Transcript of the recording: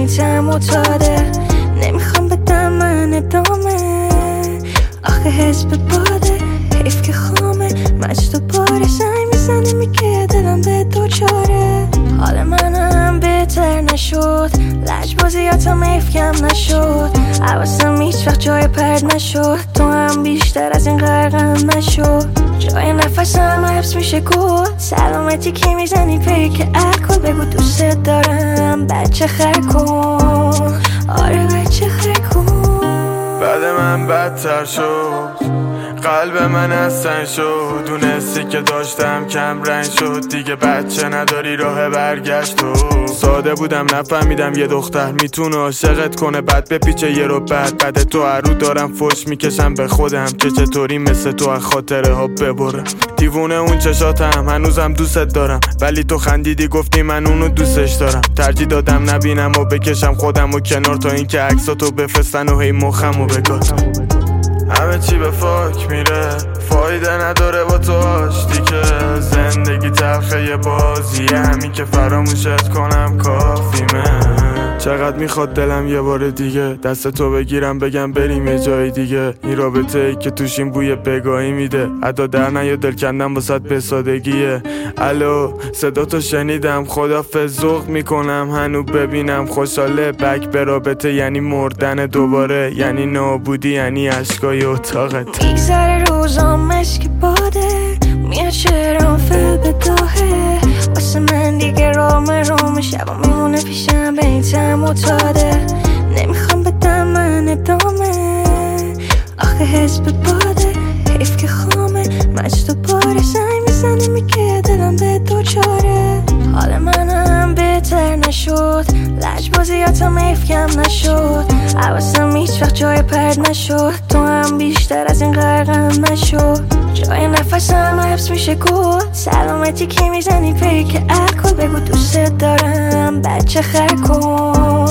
این معتاده. نمیخوام بدم من ادامه، آخه حزب باده حیف که خامه. مجد و باره زنگ میزنه میگه دلم به دوچاره. حال منم بهتر نشد، لجبازیاتم حیفکم نشد. حواسم هیچ وقت جای پرد نشد، تو هم بیشتر از این غرقم نشد. جای نفسم حبس میشه گل، سلامتی که میزنی پیک الکل. بگو دوست دارم بچه خر کن، آره بچه خر کن. بعد من بدتر شد، قلب من از تن شد. دونستی که داشتم کم رنگ شد، دیگه بچه نداری راه برگشت. تو ساده بودم نفهمیدم یه دختر میتونه عاشقت کنه بعد بپیچه یه رو بعد تو هر رو دارم فوش میکشم به خودم که چطوری مثل تو از خاطره ها ببرم. دیوونه اون چشاتم هنوزم دوستت دارم، ولی تو خندیدی گفتی من اونو دوستش دارم. ترجیح دادم نبینم و بکشم خودم و کنار تا اینکه عکساتو بفرستن و هی مخمو بگاتم. همه چی به فاک میره، فایده نداره با تو آشتی که زندگی تلخه یه بازیه. همین که فراموشت کنم کافیمه. چقدر میخواد دلم یه بار دیگه دست تو بگیرم بگم بریم یه جای دیگه. این رابطه ای که توش این بوی بگاهی میده، ادا در نیا دل کندم واسط به سادگیه. الو صدا تو شنیدم، خدافظ ذوق میکنم هنو ببینم خوشحاله. بک به رابطه یعنی مردن دوباره، یعنی نابودی، یعنی عشقای اتاقت. میگذره روزام مشک باده، میاد شعرام فل بداهه. واسه من دیگه روم شبا میمونه پیشم به این معتاده. نمیخوام بدم من ادامه، آخه حزب باده حیف که خامه. مجد و باره زنگ میزنه میگه دلم به دوچاره. حال منم بهتر نشد، لجبازیاتم حیفکم نشد. حواسم هیچ وقت جای پرد نشد، تو هم بیشتر از این غرقم نشد. جای نفسم حبس میشه گل، سلامتی که میزنی پیک الکل. بگو دوست دارم بچه خر کن.